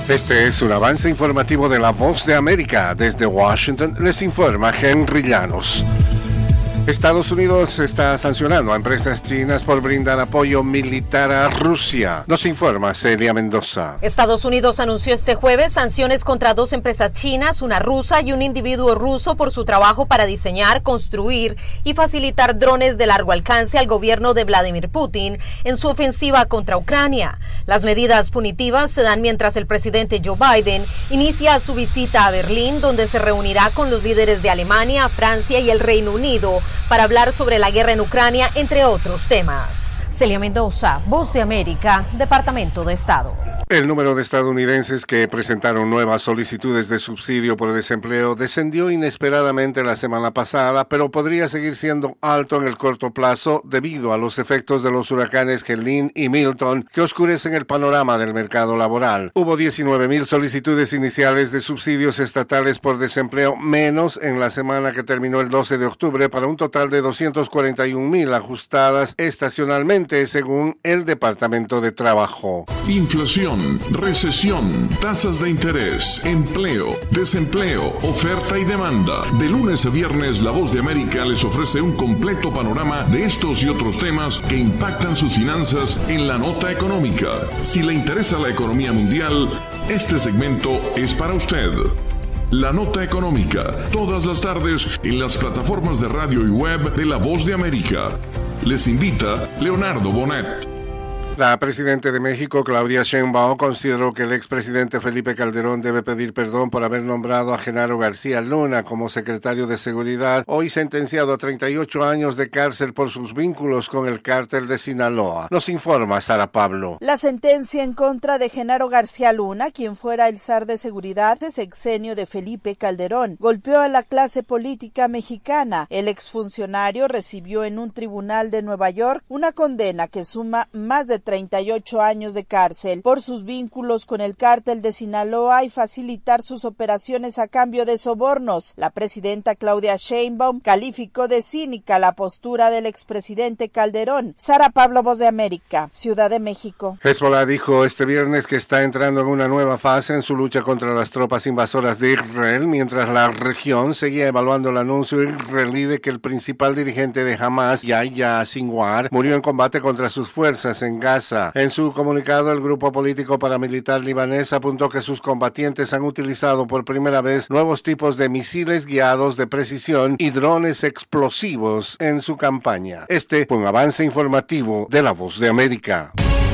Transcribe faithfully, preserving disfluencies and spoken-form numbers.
Este es un avance informativo de La Voz de América. Desde Washington les informa Henry Llanos. Estados Unidos está sancionando a empresas chinas por brindar apoyo militar a Rusia. Nos informa Celia Mendoza. Estados Unidos anunció este jueves sanciones contra dos empresas chinas, una rusa y un individuo ruso por su trabajo para diseñar, construir y facilitar drones de largo alcance al gobierno de Vladimir Putin en su ofensiva contra Ucrania. Las medidas punitivas se dan mientras el presidente Joe Biden inicia su visita a Berlín, donde se reunirá con los líderes de Alemania, Francia y el Reino Unido para hablar sobre la guerra en Ucrania, entre otros temas. Celia Mendoza, Voz de América, Departamento de Estado. El número de estadounidenses que presentaron nuevas solicitudes de subsidio por desempleo descendió inesperadamente la semana pasada, pero podría seguir siendo alto en el corto plazo debido a los efectos de los huracanes Helene y Milton que oscurecen el panorama del mercado laboral. Hubo diecinueve mil solicitudes iniciales de subsidios estatales por desempleo menos en la semana que terminó el doce de octubre para un total de doscientos cuarenta y un mil ajustadas estacionalmente según el Departamento de Trabajo. Inflación, recesión, tasas de interés, empleo, desempleo, oferta y demanda. De lunes a viernes, La Voz de América les ofrece un completo panorama de estos y otros temas que impactan sus finanzas en la nota económica. Si le interesa la economía mundial, este segmento es para usted. La Nota Económica, todas las tardes en las plataformas de radio y web de La Voz de América. Les invita Leonardo Bonet. La presidenta de México, Claudia Sheinbaum, consideró que el expresidente Felipe Calderón debe pedir perdón por haber nombrado a Genaro García Luna como secretario de Seguridad, hoy sentenciado a treinta y ocho años de cárcel por sus vínculos con el cártel de Sinaloa. Nos informa Sara Pablo. La sentencia en contra de Genaro García Luna, quien fuera el zar de seguridad de sexenio de Felipe Calderón, golpeó a la clase política mexicana. El exfuncionario recibió en un tribunal de Nueva York una condena que suma más de treinta y ocho años de cárcel por sus vínculos con el cártel de Sinaloa y facilitar sus operaciones a cambio de sobornos. La presidenta Claudia Sheinbaum calificó de cínica la postura del expresidente Calderón. Sara Pablo, Voz de América, Ciudad de México. Hezbollah dijo este viernes que está entrando en una nueva fase en su lucha contra las tropas invasoras de Israel, mientras la región seguía evaluando el anuncio israelí de que el principal dirigente de Hamas, Yahya Sinwar, murió en combate contra sus fuerzas en Gaza. En su comunicado, el grupo político paramilitar libanés apuntó que sus combatientes han utilizado por primera vez nuevos tipos de misiles guiados de precisión y drones explosivos en su campaña. Este fue un avance informativo de La Voz de América.